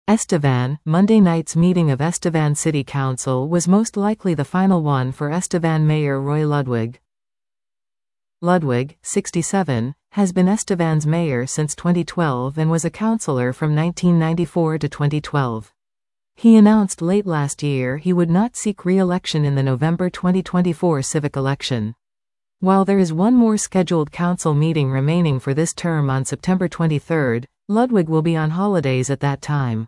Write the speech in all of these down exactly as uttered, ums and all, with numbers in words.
Estevan. Monday night's meeting of Estevan City Council was most likely the final one for Estevan Mayor Roy Ludwig. Ludwig, sixty-seven, has been Estevan's mayor since twenty twelve and was a councillor from nineteen ninety-four to twenty twelve. He announced late last year he would not seek re-election in the November twenty twenty-four civic election. While there is one more scheduled council meeting remaining for this term on September twenty-third, Ludwig will be on holidays at that time.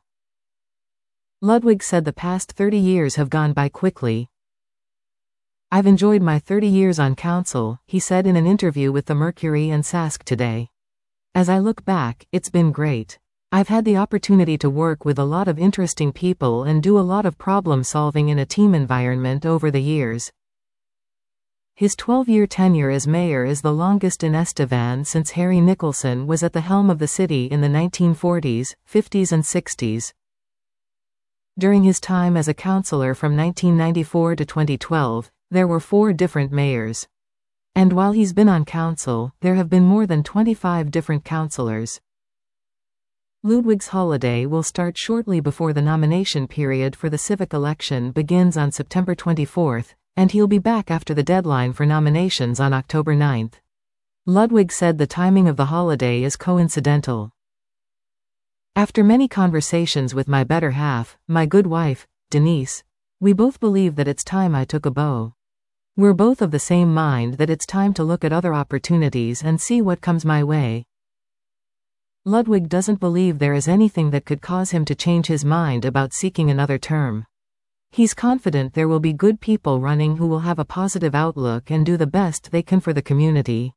Ludwig said the past thirty years have gone by quickly. "I've enjoyed my thirty years on council," he said in an interview with the Mercury and Sask today. "As I look back, it's been great. I've had the opportunity to work with a lot of interesting people and do a lot of problem solving in a team environment over the years." His twelve-year tenure as mayor is the longest in Estevan since Harry Nicholson was at the helm of the city in the nineteen forties, fifties and sixties. During his time as a councillor from nineteen ninety-four to twenty twelve, there were four different mayors. And while he's been on council, there have been more than twenty-five different councillors. Ludwig's holiday will start shortly before the nomination period for the civic election begins on September twenty-fourth, and he'll be back after the deadline for nominations on October ninth. Ludwig said the timing of the holiday is coincidental. "After many conversations with my better half, my good wife, Denise, we both believe that it's time I took a bow. We're both of the same mind that it's time to look at other opportunities and see what comes my way." Ludwig doesn't believe there is anything that could cause him to change his mind about seeking another term. He's confident there will be good people running who will have a positive outlook and do the best they can for the community.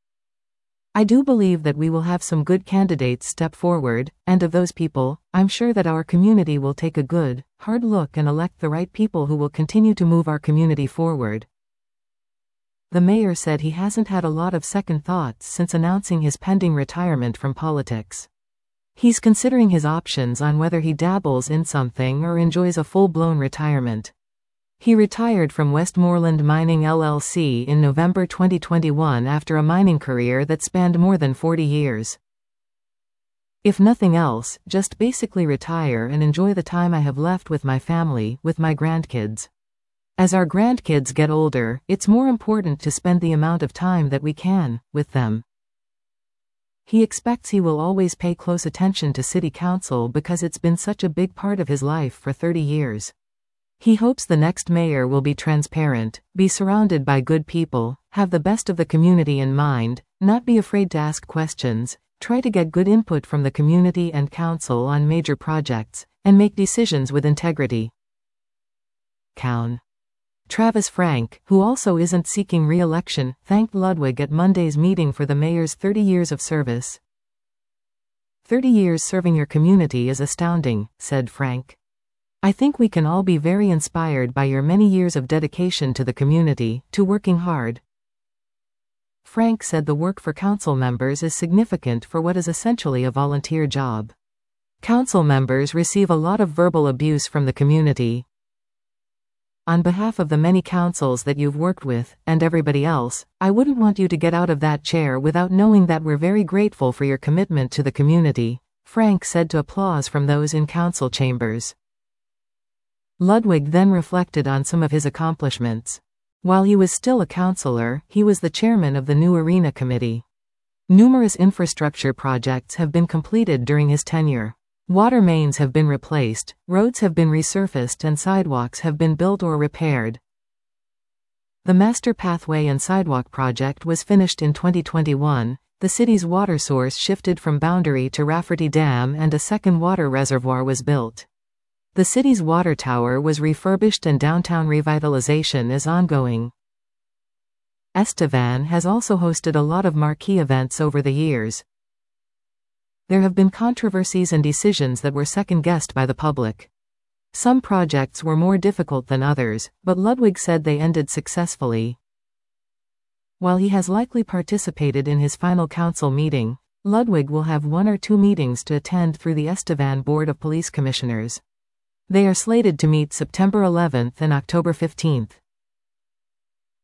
"I do believe that we will have some good candidates step forward, and of those people, I'm sure that our community will take a good, hard look and elect the right people who will continue to move our community forward." The mayor said he hasn't had a lot of second thoughts since announcing his pending retirement from politics. He's considering his options on whether he dabbles in something or enjoys a full-blown retirement. He retired from Westmoreland Mining L L C in November twenty twenty-one after a mining career that spanned more than forty years. "If nothing else, just basically retire and enjoy the time I have left with my family, with my grandkids. As our grandkids get older, it's more important to spend the amount of time that we can with them." He expects he will always pay close attention to city council because it's been such a big part of his life for thirty years. He hopes the next mayor will be transparent, be surrounded by good people, have the best of the community in mind, not be afraid to ask questions, try to get good input from the community and council on major projects, and make decisions with integrity. Cown. Travis Frank, who also isn't seeking re-election, thanked Ludwig at Monday's meeting for the mayor's thirty years of service. "Thirty years serving your community is astounding," said Frank. "I think we can all be very inspired by your many years of dedication to the community, to working hard." Frank said the work for council members is significant for what is essentially a volunteer job. Council members receive a lot of verbal abuse from the community. "On behalf of the many councils that you've worked with, and everybody else, I wouldn't want you to get out of that chair without knowing that we're very grateful for your commitment to the community," Frank said to applause from those in council chambers. Ludwig then reflected on some of his accomplishments. While he was still a councillor, he was the chairman of the new Arena Committee. Numerous infrastructure projects have been completed during his tenure. Water mains have been replaced, roads have been resurfaced and sidewalks have been built or repaired. The Master Pathway and Sidewalk project was finished in twenty twenty-one, the city's water source shifted from Boundary to Rafferty Dam and a second water reservoir was built. The city's water tower was refurbished and downtown revitalization is ongoing. Estevan has also hosted a lot of marquee events over the years. There have been controversies and decisions that were second-guessed by the public. Some projects were more difficult than others, but Ludwig said they ended successfully. While he has likely participated in his final council meeting, Ludwig will have one or two meetings to attend through the Estevan Board of Police Commissioners. They are slated to meet September eleventh and October fifteenth.